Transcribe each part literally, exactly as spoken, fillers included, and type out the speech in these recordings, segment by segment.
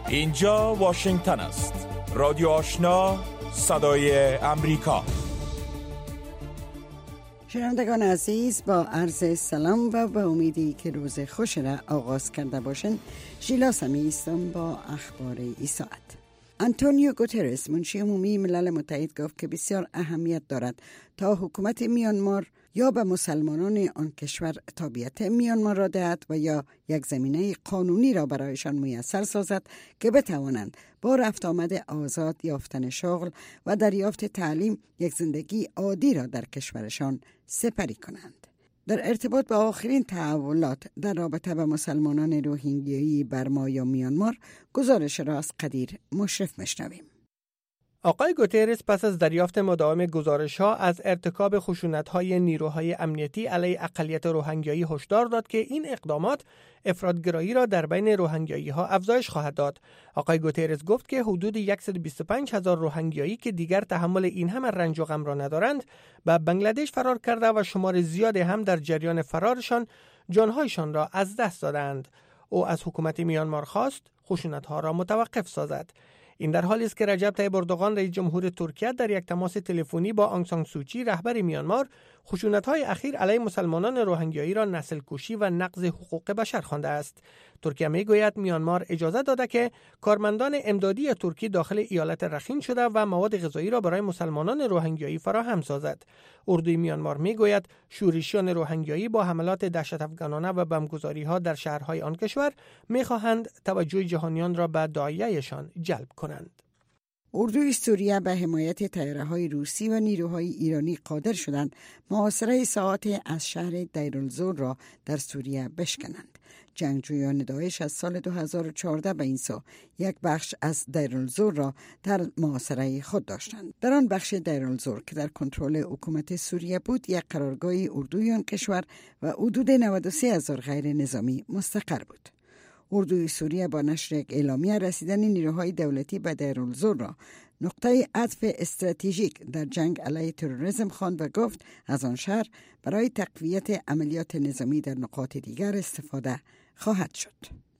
اینجا واشنگتن است. رادیو آشنا، صدای امریکا. شنوندگان عزیز، با عرض سلام و با امیدی که روز خوش را آغاز کرده باشند، ژیلا سمی هستم با اخبار این ساعت. آنتونیو گوترس، منشی عمومی ملل متحد، گفت که بسیار اهمیت دارد تا حکومت میانمار یا به مسلمانان آن کشور تابعیت میانمار را دهد و یا یک زمینه قانونی را برایشان میسر سازد که بتوانند با رفت آمد آزاد، یافتن شغل و دریافت تعلیم یک زندگی عادی را در کشورشان سپری کنند. در ارتباط با آخرین تحولات در رابطه با مسلمانان روهینگیایی برما یا میانمار، گزارش را از قدیر مشرف میشنویم. آقای گوترس پس از دریافت مداوم گزارش‌ها از ارتکاب خشونت‌های نیروهای امنیتی علیه اقلیت روهینگیایی هشدار داد که این اقدامات افراط‌گرایی را در بین روهینگیایی‌ها افزایش خواهد داد. آقای گوترس گفت که حدود صد و بیست و پنج هزار روهینگیایی که دیگر تحمل این همه رنج و غم را ندارند، به بنگلادش فرار کرده و شمار زیادی هم در جریان فرارشان جان‌هایشان را از دست دادند. او از حکومت میانمار خواست خشونت‌ها را متوقف سازد. این در حالی است که رجب طیب اردوغان رئیس جمهور ترکیه در یک تماس تلفنی با آنگ سان سوچی رهبر میانمار خشونت‌های اخیر علیه مسلمانان روهینگیایی را نسل کشی و نقض حقوق بشر خوانده است. ترکیه میگوید میانمار اجازه داده که کارمندان امدادی ترکی داخل ایالت رخین شده و مواد غذایی را برای مسلمانان روهینگیایی فراهم سازد. اردوی میانمار میگوید شورشیان روهینگیایی با حملات دهشت افکنانه و بمبگذاری‌ها در شهرهای آن کشور می‌خواهند توجه جهانیان را به داعیه‌شان جلب کنند. اردوی سوریه به حمایت طیاره‌های روسی و نیروهای ایرانی قادر شدند محاصره ساعات از شهر دیرالزور را در سوریه بشکنند. جنگجویان داعش از سال دو هزار و چهارده به این سو یک بخش از دیرالزور را در محاصره خود داشتند. در آن بخش دیرالزور که در کنترل حکومت سوریه بود، یک قرارگاه اردوی آن کشور و حدود نود و سه هزار غیر نظامی مستقر بود. اردوی سوریه با نشر یک اعلامیه رسیدن نیروهای دولتی به دیرالزور را نقطه عطف استراتژیک در جنگ علیه تروریسم خواند و گفت از آن شهر برای تقویت عملیات نظامی در نقاط دیگر استفاده خواهد شد.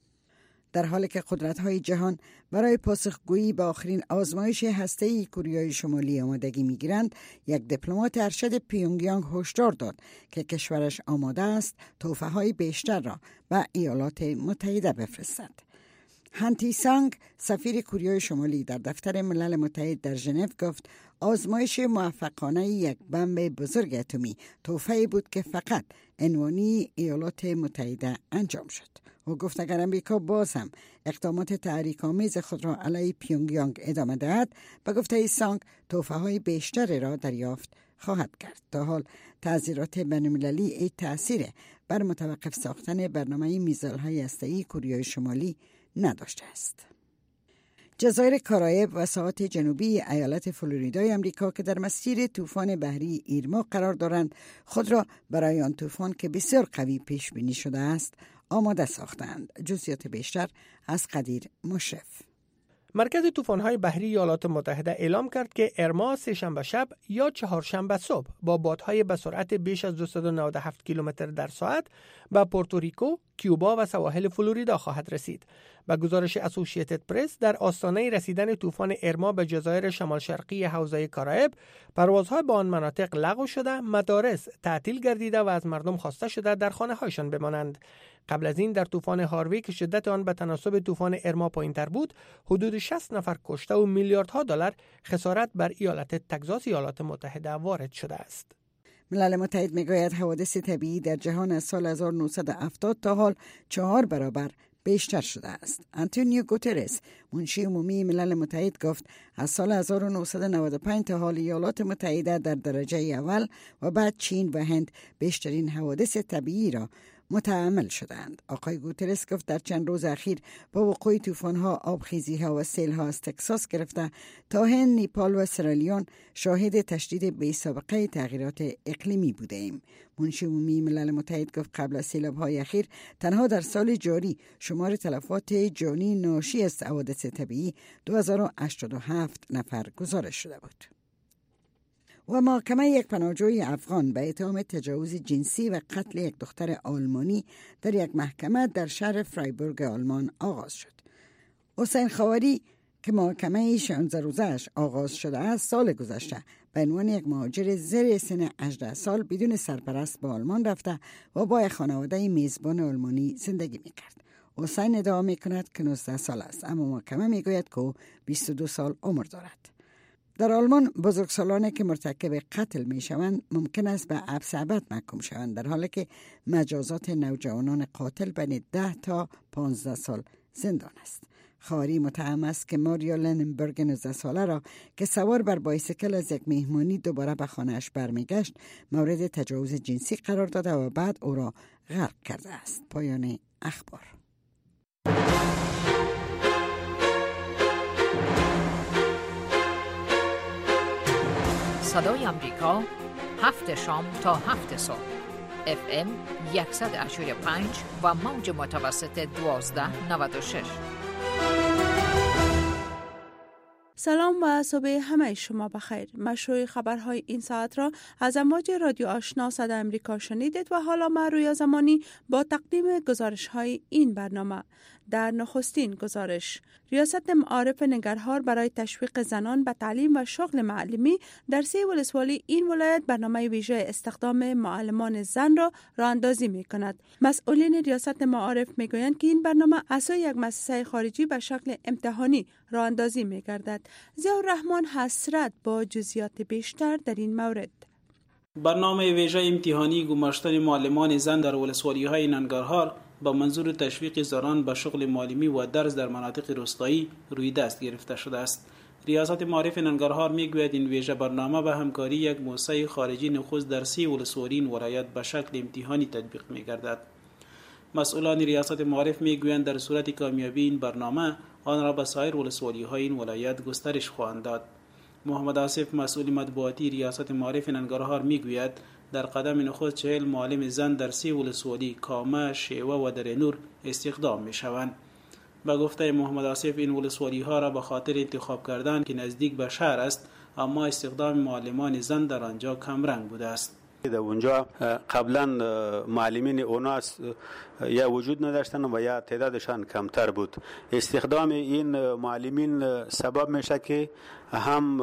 در حالی که قدرت‌های جهان برای پاسخگویی به آخرین آزمایش هسته‌ای کره شمالی آمادگی می‌گیرند، یک دیپلمات ارشد پیونگیانگ هشدار داد که کشورش آماده است تحفه‌های بیشتر را به ایالات متحده بفرستد. هانتی سانگ، سفیر کره شمالی در دفتر ملل متحد در ژنو، گفت آزمایش موفقانه یک بمب بزرگ اتمی تحفه‌ای بود که فقط عنوانی ایالات متحده انجام شد. او گفت اگر امریکا باز هم اقدامات تحریک‌آمیز خود را علیه پیونگیانگ ادامه دهد، به گفته سانگ تحفه‌های بیشتری را دریافت خواهد کرد. تا حال تعزیرات بین‌المللی ای تأثیر بر متوقف ساختن برنامه میزایل‌های هسته‌ای کره شمالی نداشته است. جزایر کارائیب و ساحات جنوبی ایالت فلوریدای امریکا که در مسیر طوفان بحری ایرما قرار دارند، خود را برای آن طوفان که بسیار قوی پیش بینی شده است آماده ساختند. جزئیات بیشتر از قدیر مشرف. مرکز طوفان‌های بحری ایالات متحده اعلام کرد که ارما سه‌شنبه شب یا چهارشنبه صبح با بادهای به سرعت بیش از دویست و نود و هفت کیلومتر در ساعت به پورتوریکو، کیوبا و سواحل فلوریدا خواهد رسید. به گزارش اسوسییتد پرس، در آستانه رسیدن طوفان ارما به جزایر شمال شرقی حوزه کارائیب، پروازها به آن مناطق لغو شده، مدارس تعطیل گردیده و از مردم خواسته شده در خانه‌هایشان بمانند. قبل از این در طوفان هاروی که شدت آن به تناسب طوفان ارما پایین‌تر بود، حدود شصت نفر کشته و میلیاردها دلار خسارت بر ایالت تگزاس ایالات متحده وارد شده است. ملل متحد میگوید حوادث طبیعی در جهان از سال هزار و نهصد و هفتاد تا حال چهار برابر بیشتر شده است. آنتونیو گوترس، منشی عمومی ملل متحد، گفت از سال هزار و نهصد و نود و پنج تا حال ایالات متحده در درجه اول و بعد چین و هند بیشترین حوادث طبیعی را متحمل شدند. آقای گوترس گفت در چند روز اخیر با وقوع طوفان‌ها، آبخیزی‌ها و سیل‌ها از تگزاس گرفته تا هند، نیپال و سرالیون شاهد تشدید بی‌سابقه تغییرات اقلیمی بودیم. منشی عمومی ملل متحد گفت قبل از سیلاب‌های اخیر تنها در سال جاری شمار تلفات جانی ناشی از حوادث طبیعی دو هزار و هشتاد و هفت نفر گزارش شده بود. و محاکمه یک پناهجوی افغان به اتهام تجاوز جنسی و قتل یک دختر آلمانی در یک محکمه در شهر فرایبورگ آلمان آغاز شد. حسین خواری که محاکمه شانزده روزش آغاز شده است، سال گذشته به عنوان یک مهاجر زیر سن هجده سال بدون سرپرست به آلمان رفته و با خانواده میزبان آلمانی زندگی میکرد. حسین ادعا میکند که نوزده سال است، اما محکمه میگوید که بیست و دو سال عمر دارد. در آلمان بزرگسالانی که مرتکب قتل میشوند ممکن است به حبس ابد محکوم شوند، در حالی که مجازات نوجوانان قاتل بین ده تا پانزده سال زندان است. خواری متهم است که ماریا لننبرگ نوزده ساله را که سوار بر بایسیکل از یک مهمانی دوباره به خانه‌اش برمیگشت مورد تجاوز جنسی قرار داده و بعد او را غرق کرده است. پایان اخبار. صدای امریکا، هفت شام تا هفت صبح، اف ام صد و هشتاد و پنج و موج متوسط دوازده نود و شش. سلام و صبح همه شما بخیر. مشروع خبرهای این ساعت را از امواج رادیو آشنا صدای امریکا شنیدید و حالا من رویا زمانی با تقدیم گزارش های این برنامه. در نخستین گزارش، ریاست معارف ننگرهار برای تشویق زنان به تعلیم و شغل معلمی در سه ولسوالی این ولایت برنامه ویژه استخدام معلمان زن را راه اندازی می کند. مسئولین ریاست معارف می گویند که این برنامه اساس یک مؤسسه خارجی به شکل امتحانی راه اندازی می گردد. ضیاءالرحمن حسرت با جزئیات بیشتر در این مورد. برنامه ویژه امتحانی گماشتن معلمان زن در ولسوالی‌های ننگرهار با منظور تشویق زنان به شغل معلمی و درس در مناطق روستایی روی دست گرفته شده است. ریاست معارف ننگرهار میگوید این ویژه برنامه به همکاری یک مؤسسه خارجی نخست در سی ولسوالی این ولایت به شکل امتحانی تطبیق می‌گردد. مسئولان ریاست معارف میگویند در صورت کامیابی این برنامه آن را به سایر ولسوالی‌های این ولایت گسترش خواهند داد. محمد آصف مسئول مطبوعاتی ریاست معارف ننگرهار میگوید در قدم نخست چهل معلم زن در سی ولسوالی کامه، شیوه و در نور استخدام می شوند. به گفته محمد آصف این ولسوالی ها را به خاطر انتخاب کردن که نزدیک به شهر است، اما استخدام معلمان زن در آنجا کم رنگ بوده است. در اونجا قبلا معلمین اوناس یا وجود نداشتن و یا تعدادشان کمتر بود. استخدام این معلمین سبب میشه که هم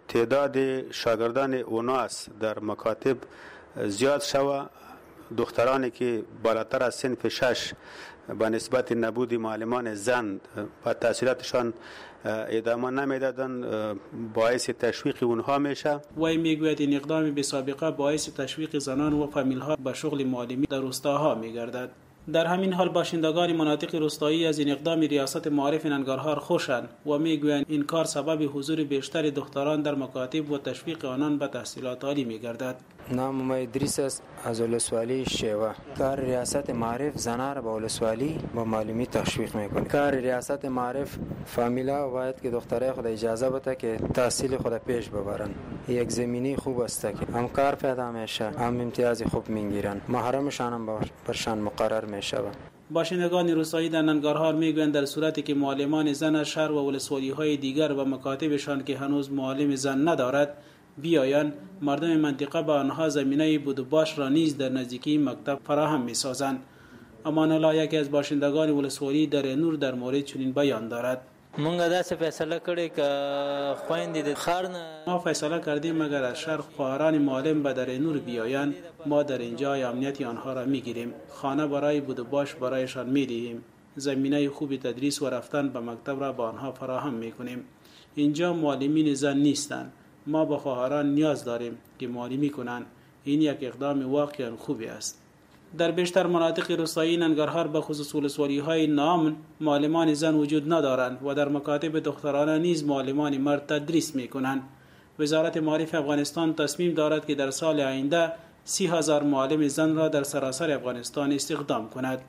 تعداد شاگردان اوناس در مکاتب زیاد شوه، دخترانی که بالاتر از صنف شش به نسبت نبود معلمان زن و تحصیلاتشان ادامه نمیدادن باعث تشویق اونها میشه. وی میگوید این اقدام بی سابقه باعث تشویق زنان و فامیلها به شغل معلمی در روستاها میگردد. در همین حال باشندگان مناطق روستایی از این اقدام ریاست معارف ننگرهار خوشند و میگویند این کار سبب حضور بیشتر دختران در مکاتب و تشویق آنان به تحصیلات عالی میگردد. نام ما ادریس است، از ولسوالی شیوه. کار ریاست معارف زنان را به ولسوالی با معلمی تشویق میکنه. کار ریاست معارف فامیلا باید که دخترای خود اجازه بده که تحصیل خود پیش ببرن. یک زمینی خوب است که هم کار پیدا میشه، هم امتیاز خوب میگیرن، محرمشان هم برشان مقرر میشه. باشندگان روستایی در ننگرهار میگویند در صورتی که معلمان زن شهر و ولسوالی های دیگر و مکاتبشان که هنوز معلم زن ندارد بیایند، مردم منطقه به آنها زمینه بود و باش را نیز در نزدیکی مکتب فراهم می‌سازند. امان الله یکی از باشندگان ولسوالی در نور در مورد چنین بیان دارد. مونږ داسې فیصله کړې که خويندې د ښار نه ما فیصله کردیم اگر از شهر خواهران معلم به در نور بیایند ما در اینجا امنیت آنها را میگیریم، خانه برای بود و باش برایشان میدهیم، زمینه خوب تدریس و رفتن به مکتب را به آنها فراهم میکنیم. اینجا معلمین زن نیستند، ما به خواهران نیاز داریم که معلمی کنند. این یک اقدام واقعا خوبی است. در بیشتر مناطق روستایی ننگرهار به خصوص ولسوالی‌های نام معلمان زن وجود ندارند و در مکاتب دخترانه نیز معلمان مرد تدریس می‌کنند. وزارت معارف افغانستان تصمیم دارد که در سال آینده سی هزار معلم زن را در سراسر افغانستان استخدام کند.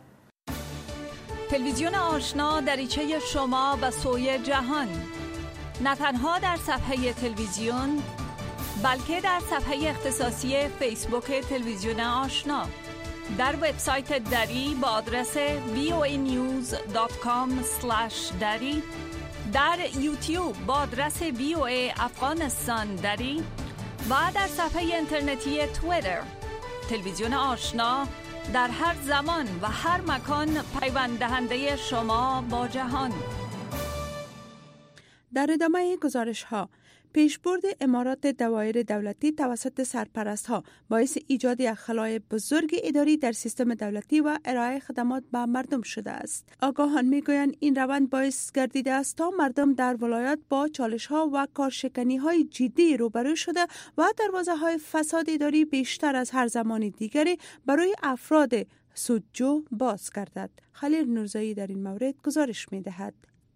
تلویزیون آشنا دریچه شما به سوی جهان، نه تنها در صفحه تلویزیون بلکه در صفحه اختصاصی فیسبوک تلویزیون آشنا، در وبسایت دری با آدرس وی او ای نیوز دات کام اسلش دری، در یوتیوب با آدرس وی او ای افغانستان دری و در صفحه اینترنتی توییتر. تلویزیون آشنا در هر زمان و هر مکان پیوند دهنده شما با جهان. در ادامه گزارش ها، پیشبرد امارات دوایر دولتی توسط سرپرست ها باعث ایجاد یک خلای بزرگ اداری در سیستم دولتی و ارائه خدمات به مردم شده است. آگاهان میگویند این روند باعث گردیده است تا مردم در ولایات با چالش ها و کارشکنی های جدی روبرو شده و دروازه های فساد اداری بیشتر از هر زمان دیگری برای افراد سودجو باز گردد. خلیل نورزایی در این مورد گزارش می‌دهد.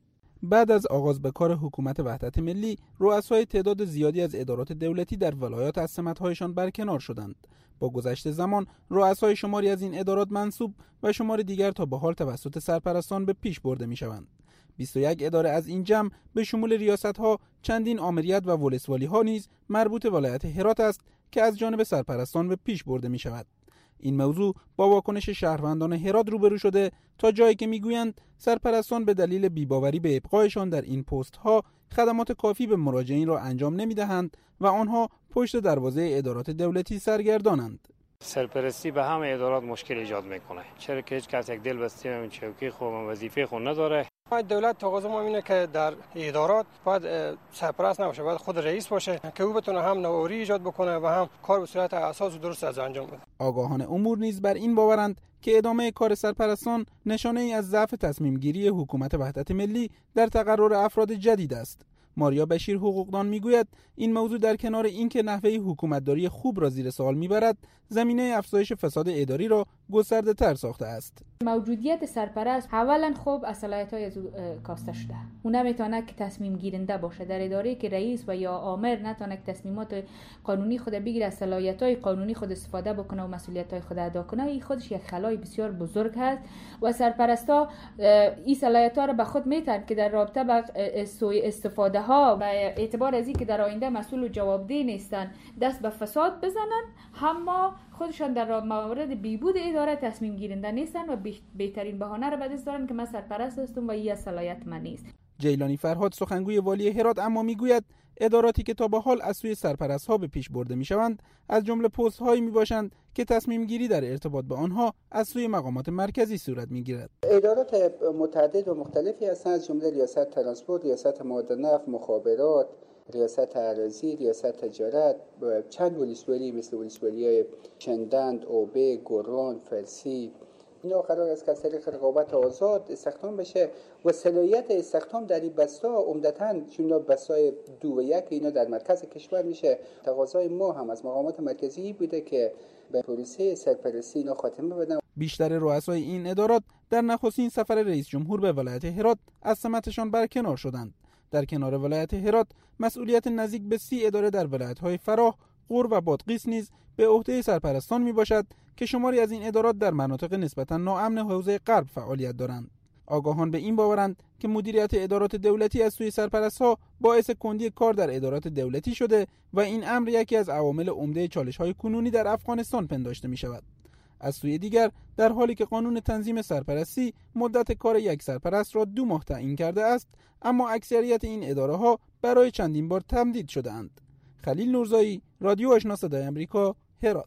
بعد از آغاز به کار حکومت وحدت ملی، رؤسای تعداد زیادی از ادارات دولتی در ولایات از سمت‌هایشان برکنار شدند. با گذشت زمان، رؤسای شماری از این ادارات منصوب و شمار دیگر تا به حال توسط سرپرستان به پیش برده می‌شوند. بیست و یک اداره از این جمع به شمول ریاست‌ها، چندین آمریت و ولسوالی‌ها نیز مربوط ولایت هرات است که از جانب سرپرستان به پیش برده می‌شود. این موضوع با واکنش شهروندان هرات روبرو شده تا جایی که میگویند سرپرستان به دلیل بی‌باوری به ابقایشان در این پست ها خدمات کافی به مراجعین را انجام نمیدهند و آنها پشت دروازه ادارات دولتی سرگردانند. سرپرستی به همه ادارات مشکل ایجاد میکنه، چرا که هیچ کس یک دل بسته همین چوکی خوب وظیفه خود نداره. دولت تقاضا ما اینه که در ادارات باید سرپرست نباشه، باید خود رئیس باشه که او بتونه هم نوآوری ایجاد بکنه و هم کار به صورت اساس و درست از انجام بده. آگاهان امور نیز بر این باورند که ادامه کار سرپرستان نشانه ای از ضعف تصمیم گیری حکومت وحدت ملی در تقرر افراد جدید است. ماریا بشیر حقوقدان میگوید این موضوع در کنار اینکه نحوه حکومتداری خوب را زیر سوال میبرد، زمینه افزایش فساد اداری را گسترده تر ساخته است. موجودیت سرپرست اولا خوب از صلاحیت‌های از کاسته شده. اون نمیتونه که تصمیم گیرنده باشه در اداره که رئیس و یا آمر نتونه که تصمیمات قانونی خود بگیره، از صلاحیت‌های قانونی خود استفاده بکنه و مسئولیت‌های خود ادا کنه. این خودش یک خلای بسیار بزرگ هست و سرپرستا این صلاحیت‌ها را به خود میتن که در رابطه با استفاده ها به اعتبار از این که در آینده مسئول و جوابدeh نیستن دست به فساد بزنن، اما خودشان در موارد بیبود اداره تصمیم گیرنده نیستن و بهترین بهانه را به دست دارن که من سرپرست هستم و این صلاحیت من نیست. جیلانی فرهاد سخنگوی والی هرات اما میگوید اداراتی که تا به حال از سوی سرپرست ها به پیش برده میشوند از جمله پست هایی میباشند که تصمیم گیری در ارتباط به آنها از سوی مقامات مرکزی صورت میگیرد. ادارات متعدد و مختلفی هستند، از جمله ریاست ترانسپورت، ریاست مواد نفت، مخابرات، ریاست اراضی، ریاست تجارت، چند ولسوالی مثل ولسوالی چندند، اوبه، گران، فرسی، اینا قرار است که از طریق رقابت آزاد استخدام بشه و صلاحیت استخدام در این بستا عمدتاً چون بستای دو و یک اینا در مرکز کشور میشه. تقاضای ما هم از مقامات مرکزی بوده که به پروسه سرپرستی اینا خاتمه بدن. بیشتر رؤسای این ادارات در نخستین سفر رئیس جمهور به ولایت هرات از سمتشان برکنار شدند. در کنار ولایت هرات مسئولیت نزدیک به سی اداره در ولایت‌های فراه، غور و بادغیس نیز به عهده سرپرستان میباشد که شماری از این ادارات در مناطق نسبتاً ناامن حوزه غرب فعالیت دارند. آگاهان به این باورند که مدیریت ادارات دولتی از سوی سرپرست‌ها باعث کندی کار در ادارات دولتی شده و این امر یکی از عوامل عمده چالش‌های کنونی در افغانستان پنداشته می‌شود. از سوی دیگر در حالی که قانون تنظیم سرپرستی مدت کار یک سرپرست را دو ماه تعیین کرده است، اما اکثریت این اداره‌ها برای چندین بار تمدید شده‌اند. خلیل نورزایی، رادیو آشنا صدای آمریکا، هرات.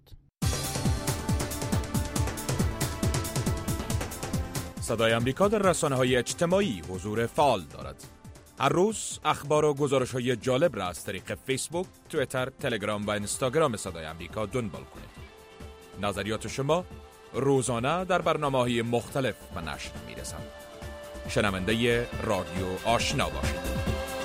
صدای آمریکا در رسانه‌های اجتماعی حضور فعال دارد. هر روز اخبار و گزارش‌های جالب را از طریق فیسبوک، توییتر، تلگرام و اینستاگرام صدای آمریکا دنبال کنید. نظریات شما روزانه در برنامه‌های مختلف به نشر می‌رسند. شنونده رادیو آشنا باشید.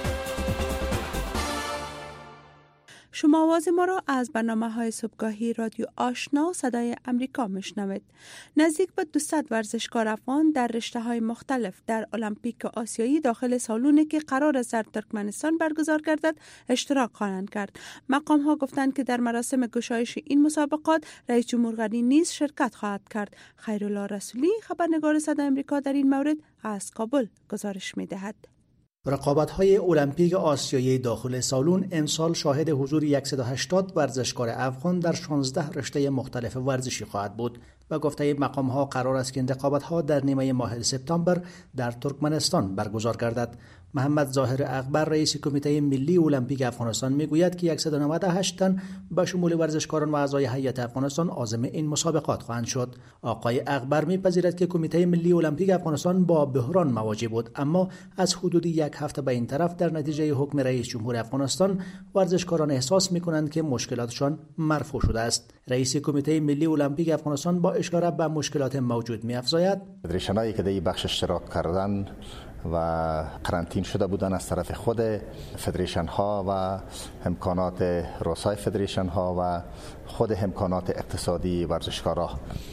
شما آواز ما را از برنامه‌های صبحگاهی رادیو آشنا صدای امریکا میشنوید. نزدیک به دویست ورزشکار افغان در رشته‌های مختلف در المپیک آسیایی داخل سالونی که قرار است در ترکمنستان برگزار گردد اشتراک خواهند کرد. مقام‌ها گفتند که در مراسم گشایش این مسابقات رئیس جمهور غنی نیز شرکت خواهد کرد. خیرالله رسولی خبرنگار صدای امریکا در این مورد از کابل گزارش می‌دهد. رقابت‌های المپیک آسیایی داخل سالون امسال شاهد حضور صد و هشتاد ورزشکار افغان در شانزده رشته مختلف ورزشی خواهد بود. و گفته مقام‌ها قرار است که انتخابات‌ها در نیمه ماه سپتامبر در ترکمنستان برگزار گردد. محمد ظاهر اکبر رئیس کمیته ملی المپیک افغانستان میگوید که صد و نود و هشت تن به شمول ورزشکاران و اعضای هیئت افغانستان عازم این مسابقات خواهند شد. آقای اکبر میپذیرد که کمیته ملی المپیک افغانستان با بحران مواجه بود، اما از حدود یک هفته به این طرف در نتیجه حکم رئیس جمهور افغانستان ورزشکاران احساس میکنند که مشکلاتشان مرفوع شده است. رئیس کمیته ملی المپیک افغانستان با اشاره به مشکلات موجود می‌افزاید: فدریشن‌هایی که در این بخش اشتراک کردن و قرنطین شده بودن از طرف خود فدریشن ها و امکانات رؤسای فدریشن ها و خود امکانات اقتصادی ورزشکارا،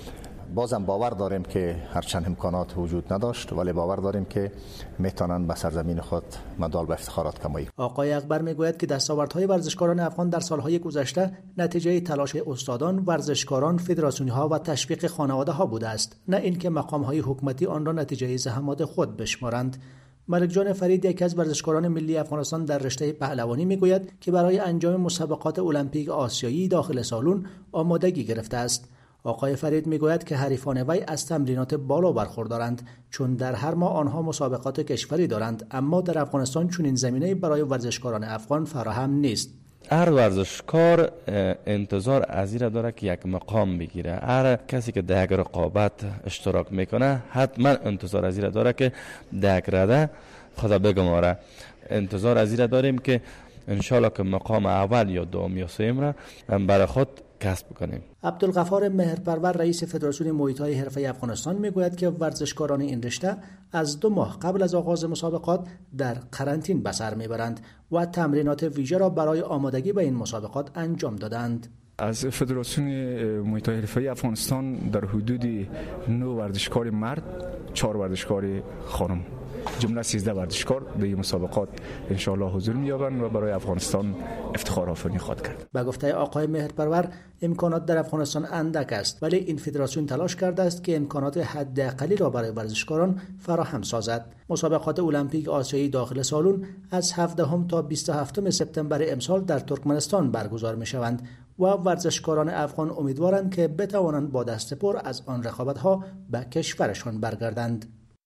بازم باور داریم که هرچند امکانات وجود نداشت ولی باور داریم که میتونن به سرزمین خود مدال به افتخارات کمایی. آقای اکبر میگوید که دستاوردهای ورزشکاران افغان در سالهای گذشته نتیجه تلاش استادان، ورزشکاران، فدراسیون ها و تشویق خانواده ها بوده است، نه اینکه مقام های حکومتی آن را نتیجه زحمات خود بشمارند. ملک جان فرید، یکی از ورزشکاران ملی افغانستان در رشته پهلوانی، میگوید که برای انجام مسابقات المپیک آسیایی داخل سالن آمادگی گرفته است. آقای فرید میگوید که حریفان وی از تمرینات بالا برخوردارند، چون در هر ماه آنها مسابقات کشوری دارند، اما در افغانستان چنین زمینه‌ای برای ورزشکاران افغان فراهم نیست. هر ورزشکار انتظار از این داره که یک مقام بگیره. هر کسی که در یک رقابت اشتراک میکنه حتما انتظار از این داره که در یک رده خدا بگماره. انتظار از این داریم که انشالله که مقام اول یا دوم یا سوم را برای خود کسب کنیم. عبدالغفار مهرپرور رئیس فدراسیون محیط‌های حرفه‌ای افغانستان میگوید که ورزشکاران این رشته از دو ماه قبل از آغاز مسابقات در قرنطین به سر میبرند و تمرینات ویژه را برای آمادگی به این مسابقات انجام دادند. از فدراسیون محیط‌های حرفه‌ای افغانستان در حدود نه ورزشکار مرد، چهار ورزشکار خانم، جمله سیزده ورزشکار در این مسابقات انشاءالله حضور می‌یابند و برای افغانستان افتخار آفرینی خواهد کرد. با گفته آقای مهرپرور امکانات در افغانستان اندک است، ولی این فدراسیون تلاش کرده است که امکانات حداقلی را برای ورزشکاران فراهم سازد. مسابقات المپیک آسیایی داخل سالن از هفدهم تا بیست و هفتم سپتامبر امسال در ترکمنستان برگزار می‌شوند و ورزشکاران افغان امیدوارند که بتوانند با دست پر از آن رقابت‌ها به کشورشان برگردند.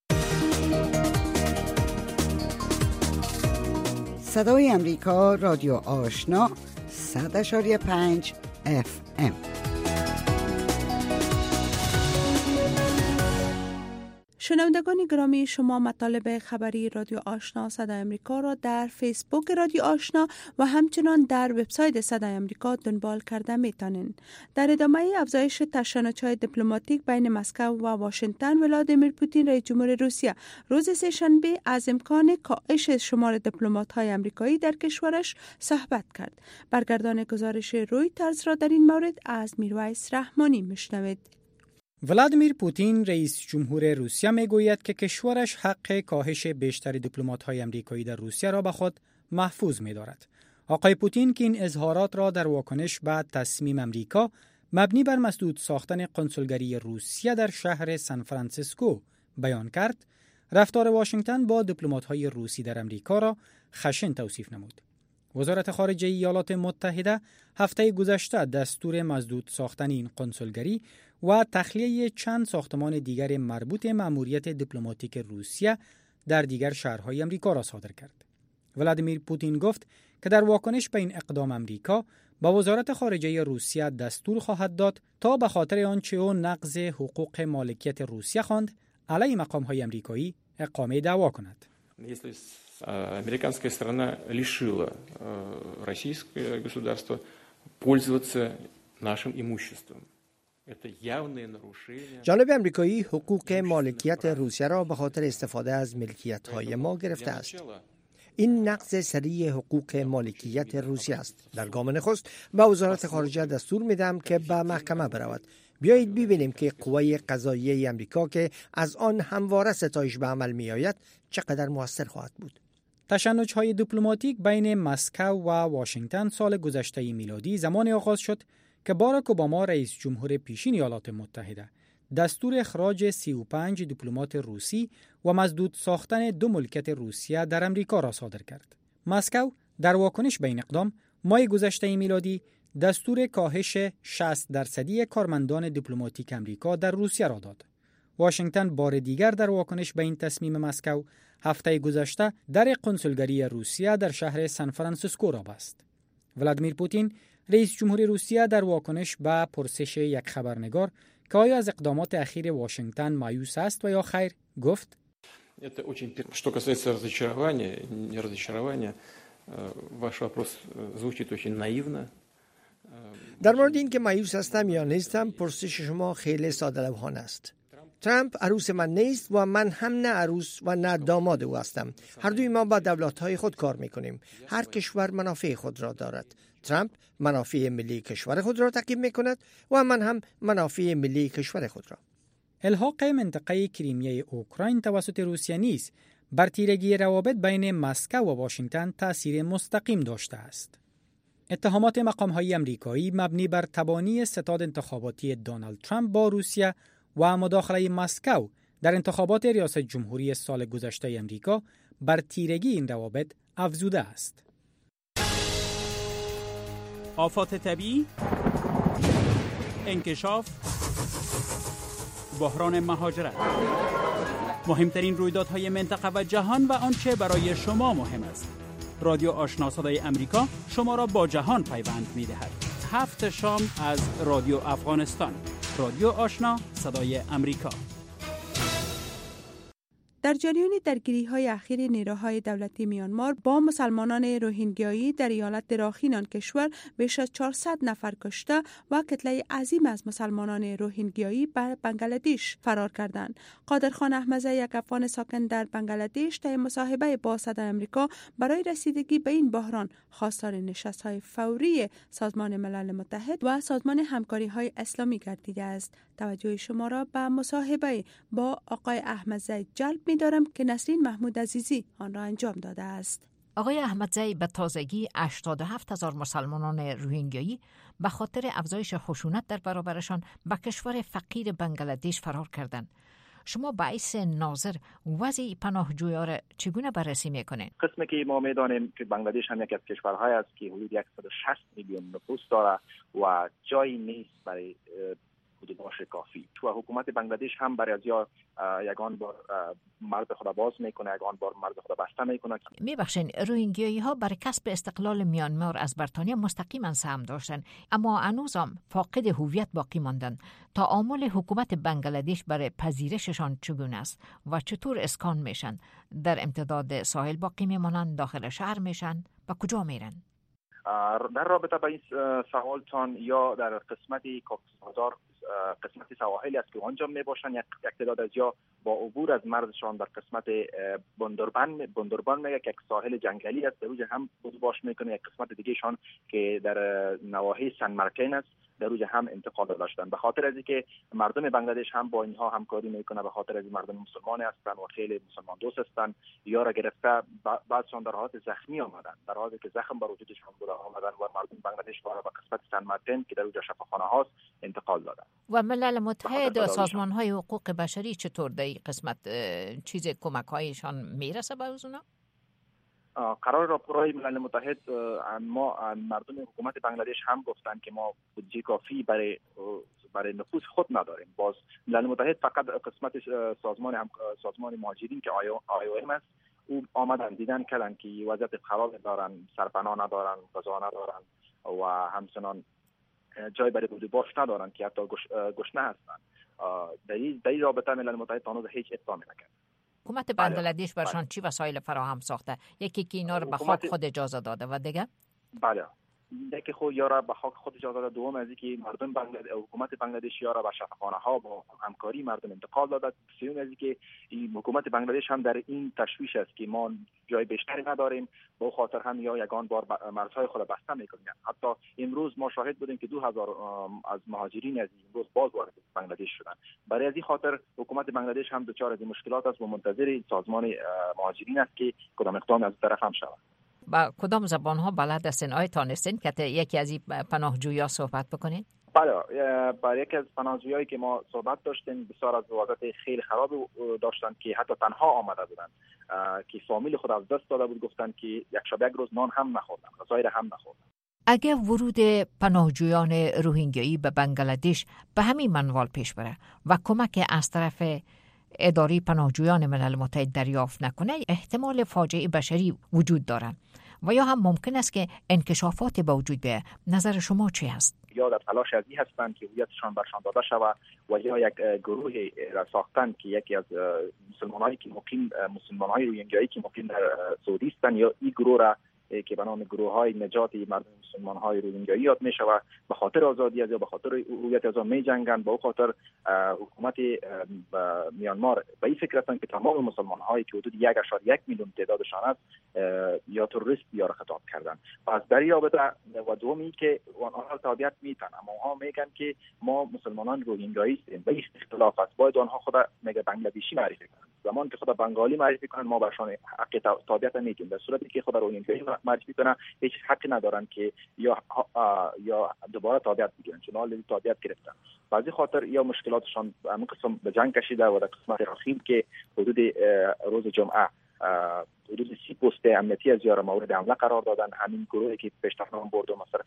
صدای امریکا، رادیو آشنا، صد اشاری پنج اف ام. شنوندگان گرامی، شما مطالب خبری رادیو آشنا صدای امریکا را در فیسبوک رادیو آشنا و همچنان در وبسایت صدای امریکا دنبال کرده میتونین. در ادامه افزایش تشنج‌های دیپلماتیک بین مسکو و واشنگتن، ولادیمیر پوتین رئیس جمهور روسیه روز سه‌شنبه از امکان کاهش شمار دیپلمات‌های آمریکایی در کشورش صحبت کرد. برگردان گزارش رویترز را در این مورد از میرویس رحمانی میشنوید. ولادیمیر پوتین رئیس جمهور روسیه میگوید که کشورش حق کاهش بیشتر دیپلمات‌های آمریکایی در روسیه را به خود محفوظ می‌دارد. آقای پوتین که این اظهارات را در واکنش به تصمیم آمریکا مبنی بر مسدود ساختن قنسولگری روسیه در شهر سان فرانسیسکو بیان کرد، رفتار واشنگتن با دیپلمات‌های روسی در آمریکا را خشن توصیف نمود. وزارت خارجه ایالات متحده هفته گذشته دستور مسدود ساختن این قنسولگری و تخلیه چند ساختمان دیگر مربوط مأموریت دیپلماتیک روسیه در دیگر شهرهای آمریکا را صادر کرد. ولادیمیر پوتین گفت که در واکنش به این اقدام آمریکا با وزارت خارجه روسیه دستور خواهد داد تا به خاطر آنچه او نقض حقوق مالکیت روسیه خواند علیه مقام‌های آمریکایی اقامه دعوا کند. Американская страна лишила российское государство пользоваться нашим имуществом. Это явное нарушение. جانب آمریکایی حقوق مالکیت روسیه را به خاطر استفاده از ملکیت‌های ما گرفته است. این نقض سریع حقوق مالکیت روسیه است. در گام نخست به وزارت خارجه دستور میدم که به محکمه برود. بیایید ببینیم که قوه قضاییه آمریکا که از آن همواره ستایش به عمل میآید چقدر موثر خواهد بود. تشنج‌های دیپلماتیک بین مسکو و واشنگتن سال گذشته میلادی زمان آغاز شد که باراک اوباما رئیس جمهور پیشین ایالات متحده دستور اخراج سی و پنج دیپلمات روسی و مسدود ساختن دو ملکیت روسیه در آمریکا را صادر کرد. مسکو در واکنش به این اقدام ماه گذشته میلادی دستور کاهش شصت درصدی کارمندان دیپلماتیک امریکا در روسیه را داد. واشنگتن بار دیگر در واکنش به این تصمیم مسکو هفته گذشته در قنسولگری روسیه در شهر سان فرانسیسکو را بست. ولادیمیر پوتین رئیس جمهور روسیه در واکنش به پرسش یک خبرنگار که آیا از اقدامات اخیر واشنگتن مایوس است و یا خیر گفت: Это очень что касается разочарования, не разочарования, ваш вопрос звучит очень наивно. در مورد اینکه مایوس هستم یا نیستم، پرسش شما خیلی ساده لوحانه است. ترامپ عروس من نیست و من هم نه عروس و نه داماد او هستم. هر دوی ما با دولت‌های خود کار می‌کنیم. هر کشور منافع خود را دارد. ترامپ منافع ملی کشور خود را تعقیب می‌کند و من هم منافع ملی کشور خود را. الحاق منطقه کریمیای اوکراین توسط روسیه نیز بر تیرگی روابط بین مسکو و واشنگتن تأثیر مستقیم داشته است. اتهامات مقام‌های آمریکایی مبنی بر تبانی ستاد انتخاباتی دونالد ترامپ با روسیه و مداخله مسکو در انتخابات ریاست جمهوری سال گذشته آمریکا بر تیرگی این روابط افزوده است. آفات طبیعی، انکشاف، بحران مهاجرت، مهمترین رویدادهای منطقه و جهان و آنچه برای شما مهم است. رادیو آشنا صدای امریکا شما را با جهان پیوند می‌دهد. هفت شام از رادیو افغانستان. رادیو آشنا صدای امریکا. در جریان درگیری‌های اخیر نیروهای دولتی میانمار با مسلمانان روهینگیایی در ایالت راخین آن کشور بیش از چهارصد نفر کشته و کتله عظیم از مسلمانان روهینگیایی به بنگلادش فرار کردند. قادرخان احمدزی، یک افغان ساکن در بنگلادش، در مصاحبه با صدای امریکا برای رسیدگی به این بحران خواستار نشست‌های فوری سازمان ملل متحد و سازمان همکاری‌های اسلامی گردیده است. توجه شما را به مصاحبه با آقای احمدزی جلب می‌دارم که نسرین محمود عزیزی آن را انجام داده است. آقای احمدزی به تازگی هشتاد و هفت هزار مسلمانان روهینگیایی به خاطر افزایش خشونت در برابرشان به کشور فقیر بنگلادش فرار کردند. شما باعث ناظر وضع پناهجویان را چگونه بررسی میکنین؟ قسمی که ما میدانیم که بنگلادش هم یکی از کشورهای است که حدود صد و شصت میلیون نفوس داره و جایی نیست برای باش کافی. و حکومت بنگلادش هم برای ازیا یگان بار مرد خود باز میکنه، یگان بار مرد خود بسته میکنه. میبخشین، روهینگیایی ها برای کسب استقلال میانمار از بریتانیا مستقیما سهم داشتن، اما هنوزم فاقد هویت باقی ماندن. تعامل حکومت بنگلادش برای پذیرششان چگونه است و چطور اسکان میشن؟ در امتداد ساحل باقی میمانند، داخل شهر میشن، به کجا میرن؟ در رابطه با این سوالتان یا در قسمتی کاکسبازار قسمتی سواحلی است که آنجا می باشند، یک تعداد از یا با عبور از مرزشان در قسمت بندربن بندربن میگه که یک ساحل جنگلی است، در روز هم باش میکنه. یک قسمت دیگه شان که در نواحی سن مارتین است، در روز هم انتقال داشتن. به خاطر از اینکه مردم بنگلادش هم با اینها همکاری میکنه، به خاطر از مردم مسلمان هستن و خیلی مسلمان دوست هستن، یا را گرفته بعضشان در حالت زخمی آمدن، در حالی که زخم بر وجودشان بوده آمدن و مردم بنگلادش را به قسمت سن مارتین که در روز شفاخانه هاست انتقال دادن. و ملل متحد و سازمان های حقوق بشری چطور در این قسمت چیز کمک هایشان میرسه به اونا؟ قرار راپورهای ملل متحد ما مردم حکومت بنگلادش هم گفتن که ما بودجه کافی برای برای نفوذ خود نداریم. باز ملل متحد فقط قسمت سازمان هم سازمان مهاجرین که آی او ام است، او آمدن دیدن کردن که وضعیت خراب دارن، سرپناه ندارن، غذا ندارن و همچنان جای برای بود باش ندارن که حتی گشنه هستن. در این رابطه ملل متحد تانوز هیچ اقدامی نکرد. حکومت بنگلادش برشان چی وسایل فراهم ساخته؟ یکی که اینا رو به خاک خود اجازه داده و دیگه؟ بله، یکی خود یارا به خاک خود اجازه داده. دوم از اینکه مردم بنگلادش حکومت بنگلادش یارا به شفاخانه ها با همکاری مردم انتقال داده. سوم از اینکه حکومت بنگلادش هم در این تشویش است که ما جای بیشتری نداریم، با خاطر هم یا یگان بار مرزهای خود بسته میکنیم. حتی امروز ما شاهد بودیم که دو هزار از مهاجرین از امروز باز وارد بنگلادش شدن. برای از این خاطر حکومت بنگلادش هم دچار از مشکلات است و منتظر سازمان مهاجرین است که کدام اقدام از طرف هم شود. با کدام زبان ها بلد هستین؟ آیا تانستین که یکی از این پناهجویان صحبت بکنین؟ بله، برای یکی از پناهجویایی که ما صحبت داشتیم، بسیار از وضعیت خیلی خراب داشتن که حتی تنها آمده بودن، که فامیل خود از دست داده بود. گفتن که یک شب یک روز نان هم نخوردن، غذایی هم نخوردن. اگر ورود پناهجویان روهینگیایی به بنگلادش به همین منوال پیش بره و کمک از طرف اداره پناهجویان ملل متحد دریافت نکنه، احتمال فاجعه بشری وجود داره و یا هم ممکن است که انکشافات به وجود بیاید. نظر شما چی هست؟ یا در تلاش ازی هستند که هویتشان برشان داده شود و یا یک گروهی را ساختند که یکی از مسلمانایی که مقیم مسلمانای روهینگیایی که مقیم در سعودی هستند یا این گروه را که به نام گروه‌های نجات مردم مسلمان‌های روهینگیایی یاد می‌شود به خاطر آزادی از یا به خاطر هویت از می‌جنگند. با او خاطر حکومت میانمار به این فکر هستند که تمام مسلمان‌هایی که حدود یک ممیز یک میلیون تعدادشان است یا تروریست یا را خطاب کردند. پس در این رابطه و دومی که آنها تابعیت میتن، اما آنها میگن که ما مسلمانان روهینگیایی هستیم. به این اختلاف است، باید آنها خود میگه بنگلادشی معرفی کنند. زمان که خود بنگالی معرفی کنند ما برشان حق تابعیت نمیدیم. در صورتی که خود روهینگیایی معرفی کنند هیچ حقی ندارن که یا یا دوباره تابعیت بگیرن، چون آلردی تابعیت گرفتن. بعضی خاطر یا مشکلاتشان همون قسم به جنگ کشیده و در قسمت اخیر که حدود روز جمعه حدود سی پست امنیتی از یار مورد حمله قرار دادن. همین گروهی که پیشنهاد برد و مسئله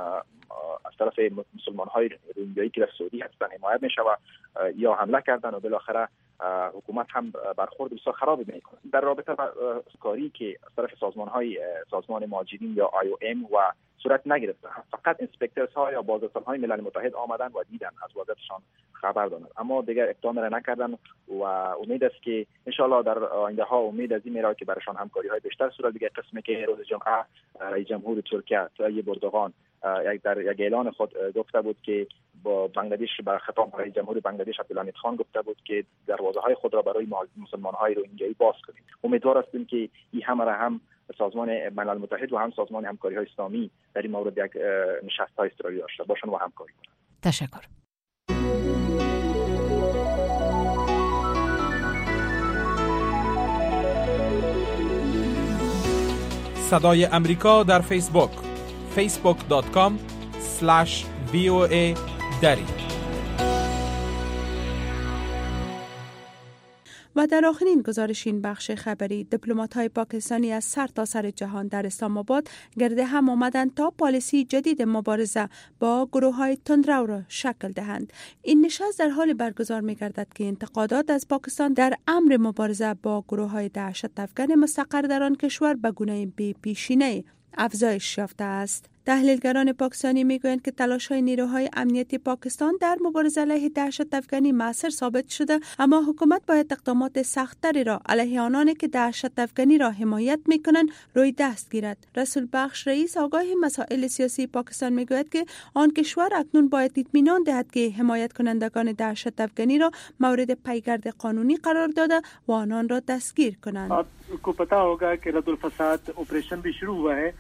از طرف مسلمان‌های روهینگیایی که در سعودی هستن حمایت می‌شود یا حمله کردن و بالاخره حکومت هم برخورد بسیار خرابی میکنه. در رابطه با کاری که از طرف سازمان‌های سازمان مهاجرین یا آی او ام و صورت نگرفته، فقط انسپکتورها یا بازرسان‌های ملل متحد آمدن و دیدن، از وضعیتشان خبر دادند، اما دیگر اقدام را نکردن و امید است که ان شاء الله در آینده ها امید از این میرا که برایشان همکاری‌های بیشتر صورت بگیرد. قسمی که روز جمعه رئیس جمهور ترکیه طایب اردوغان یک در یک اعلان خود گفته بود که با بنگلادش بر خطاب رئیس جمهور بنگلادش عبدالحمید خان گفته بود که دروازه‌های خود را برای مسلمان‌های روهینگیایی باز کنیم. امیدوار هستیم که این همه را هم سازمان ملل متحد و هم سازمان همکاری‌های اسلامی در این مورد یک نشست‌های اضطراری داشته باشند و همکاری کنند. تشکر. صدای امریکا در فیسبوک فیسبوک دات کام اسلش وی او ای دری. و در آخرین گزارش این بخش خبری، دیپلمات‌های پاکستانی از سر تا سر جهان در اسلام آباد گرد هم آمدند تا پالیسی جدید مبارزه با گروه‌های تندرو را شکل دهند. این نشست در حال برگزار می‌گردد که انتقادات از پاکستان در امر مبارزه با گروه‌های دهشت افکن مستقر در آن کشور به گونه بی پیشینه افزایش یافته است. تحلیلگران پاکستانی میگویند که تلاش‌های نیروهای امنیتی پاکستان در مبارزه علیه دهشت افکنی موثر ثابت شده، اما حکومت باید اقدامات سخت‌تری را علیه آنانی که دهشت افکنی را حمایت می‌کنند روی دست گیرد. رسول بخش رئیس آگاه مسائل سیاسی پاکستان میگوید که آن کشور اکنون باید اطمینان دهد که حمایت کنندگان دهشت افکنی را مورد پیگرد قانونی قرار داده و آنان را دستگیر کنند. आपको पता होगा कि रद्दुल-फसाद ऑपरेशन भी शुरू हुआ है.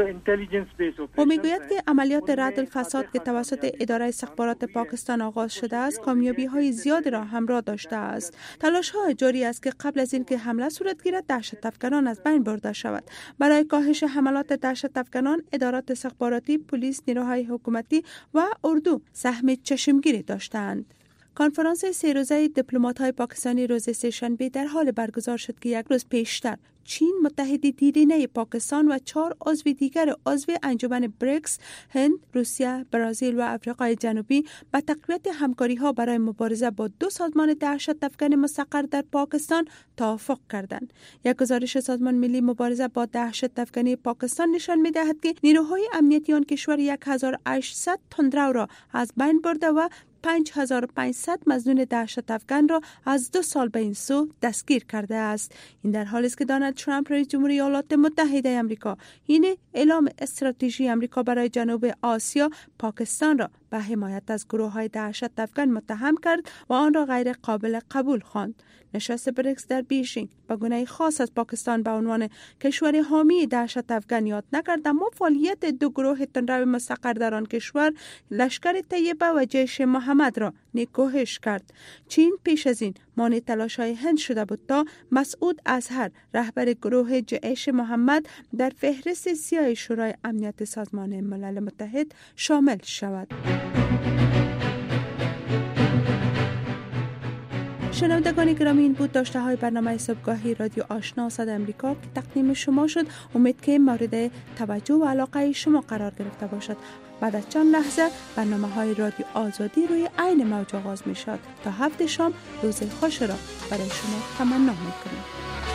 او میگوید که عملیات رد الفساد که توسط اداره استخبارات پاکستان آغاز شده است کامیابی های زیادی را همراه داشته است. تلاش ها جاری است که قبل از اینکه حمله صورت گیرد دهشت افکنان از بین برده شود. برای کاهش حملات دهشت افکنان ادارات استخباراتی، پلیس، نیروهای حکومتی و اردو سهم چشمگیری داشتند. کنفرانس سه روزه دیپلمات‌های پاکستانی روز سه‌شنبه در حال برگزار شد که یک روز پیشتر چین، متحد دیرینه پاکستان و چهار عضو دیگر عضو انجمن بریکس، هند، روسیه، برزیل و آفریقای جنوبی به تقویت همکاری‌ها برای مبارزه با دو سازمان دهشت افکن مستقر در پاکستان توافق کردند. یک گزارش سازمان ملی مبارزه با دهشت افکنی پاکستان نشان می‌دهد که نیروهای امنیتی آن کشور هزار و هشتصد تندرو را از بین برده و پنج هزار و پانصد مظنون دهشت افکن را از دو سال به این سو دستگیر کرده است. این در حالی است که دونالد ترامپ رئیس جمهوری ایالات متحده آمریکا این اعلام استراتژی آمریکا برای جنوب آسیا پاکستان را به حمایت از گروه‌های دهشت افکن متهم کرد و آن را غیر قابل قبول خواند. نشست بریکس در بیژینگ به گونه خاص از پاکستان به عنوان کشور حامی دهشت افکن یاد نکرد، اما فعالیت دو گروه تندرو مستقر در آن کشور لشکر طیبه و جیش محمد را نکوهش کرد. چین پیش از این مانع تلاش‌های هند شده بود تا مسعود اظهر رهبر گروه جیش محمد در فهرست سیاه شورای امنیت سازمان ملل متحد شامل شود. شنوندگان گرامی، این بود داشته های برنامه صبحگاهی رادیو آشنا صدای امریکا که تقدیم شما شد. امید که مورد توجه و علاقه شما قرار گرفته باشد. بعد از چند لحظه برنامه های رادیو آزادی روی عین موج آغاز می شد. تا هفته شام روز خوش را برای شما تمنا می کنم.